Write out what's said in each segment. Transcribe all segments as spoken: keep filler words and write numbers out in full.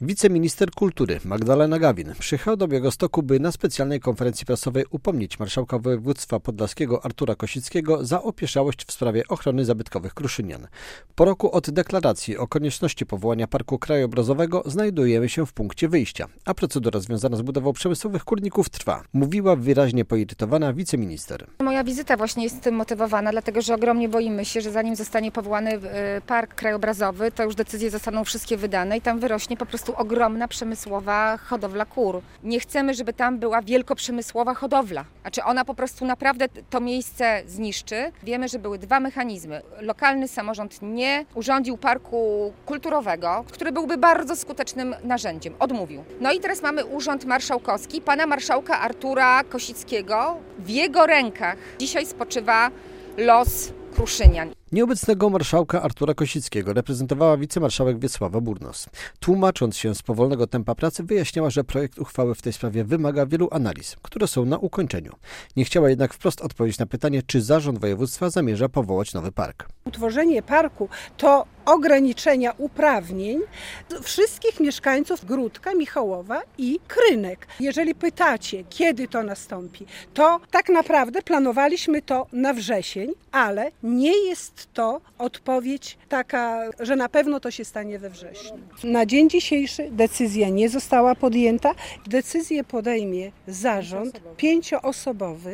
Wiceminister kultury Magdalena Gawin przyjechała do Białegostoku, by na specjalnej konferencji prasowej upomnieć marszałka województwa podlaskiego Artura Kosickiego za opieszałość w sprawie ochrony zabytkowych Kruszynian. Po roku od deklaracji o konieczności powołania parku krajobrazowego znajdujemy się w punkcie wyjścia, a procedura związana z budową przemysłowych kurników trwa, mówiła wyraźnie poirytowana wiceminister. Moja wizyta właśnie jest tym motywowana, dlatego że ogromnie boimy się, że zanim zostanie powołany park krajobrazowy, to już decyzje zostaną wszystkie wydane i tam wyrośnie po prostu ogromna przemysłowa hodowla kur. Nie chcemy, żeby tam była wielkoprzemysłowa hodowla. Znaczy ona po prostu naprawdę to miejsce zniszczy. Wiemy, że były dwa mechanizmy. Lokalny samorząd nie urządził parku kulturowego, który byłby bardzo skutecznym narzędziem. Odmówił. No i teraz mamy urząd marszałkowski pana marszałka Artura Kosickiego. W jego rękach dzisiaj spoczywa los Kruszynian. Nieobecnego marszałka Artura Kosickiego reprezentowała wicemarszałek Wiesława Burnos. Tłumacząc się z powolnego tempa pracy, wyjaśniała, że projekt uchwały w tej sprawie wymaga wielu analiz, które są na ukończeniu. Nie chciała jednak wprost odpowiedzieć na pytanie, czy zarząd województwa zamierza powołać nowy park. Utworzenie parku to ograniczenia uprawnień wszystkich mieszkańców Gródka, Michałowa i Krynek. Jeżeli pytacie, kiedy to nastąpi, to tak naprawdę planowaliśmy to na wrzesień, ale nie jest to odpowiedź taka, że na pewno to się stanie we wrześniu. Na dzień dzisiejszy decyzja nie została podjęta. Decyzję podejmie zarząd pięcioosobowy.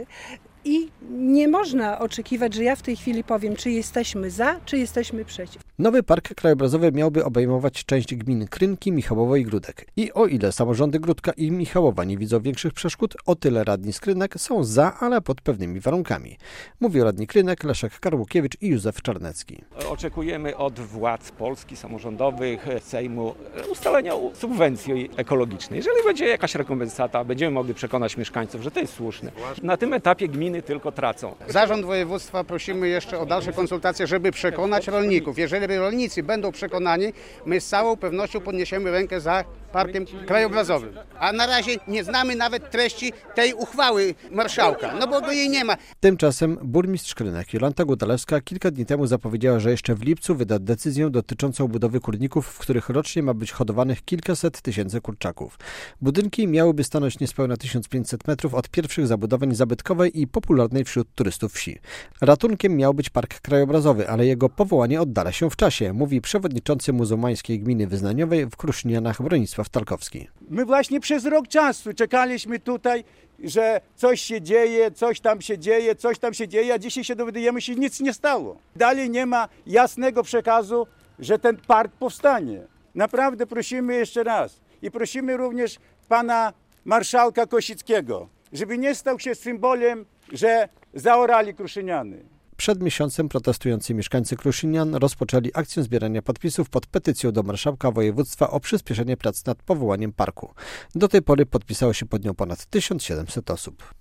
I nie można oczekiwać, że ja w tej chwili powiem, czy jesteśmy za, czy jesteśmy przeciw. Nowy park krajobrazowy miałby obejmować część gmin Krynki, Michałowo i Gródek. I o ile samorządy Gródka i Michałowa nie widzą większych przeszkód, o tyle radni z Krynek są za, ale pod pewnymi warunkami. Mówią radni Krynek, Leszek Karłukiewicz i Józef Czarnecki. Oczekujemy od władz Polski, samorządowych, Sejmu ustalenia subwencji ekologicznej. Jeżeli będzie jakaś rekompensata, będziemy mogli przekonać mieszkańców, że to jest słuszne. Na tym etapie gminy tylko tracą. Zarząd województwa prosimy jeszcze o dalsze konsultacje, żeby przekonać rolników. Jeżeli rolnicy będą przekonani, my z całą pewnością podniesiemy rękę za parkiem krajobrazowym. A na razie nie znamy nawet treści tej uchwały marszałka, no bo jej nie ma. Tymczasem burmistrz Krynek Jolanta Gudalewska kilka dni temu zapowiedziała, że jeszcze w lipcu wyda decyzję dotyczącą budowy kurników, w których rocznie ma być hodowanych kilkaset tysięcy kurczaków. Budynki miałyby stanąć niespełna tysiąc pięćset metrów od pierwszych zabudowań zabytkowej i popularnej wśród turystów wsi. Ratunkiem miał być park krajobrazowy, ale jego powołanie oddala się w czasie, mówi przewodniczący muzułmańskiej gminy wyznaniowej w Kruszynianach Bronisław Talkowski. My właśnie przez rok czasu czekaliśmy tutaj, że coś się dzieje, coś tam się dzieje, coś tam się dzieje, a dzisiaj się dowiadujemy, że nic nie stało. Dalej nie ma jasnego przekazu, że ten park powstanie. Naprawdę prosimy jeszcze raz i prosimy również pana marszałka Kosickiego, żeby nie stał się symbolem, że zaorali Kruszyniany. Przed miesiącem protestujący mieszkańcy Kruszynian rozpoczęli akcję zbierania podpisów pod petycją do marszałka województwa o przyspieszenie prac nad powołaniem parku. Do tej pory podpisało się pod nią ponad tysiąc siedemset osób.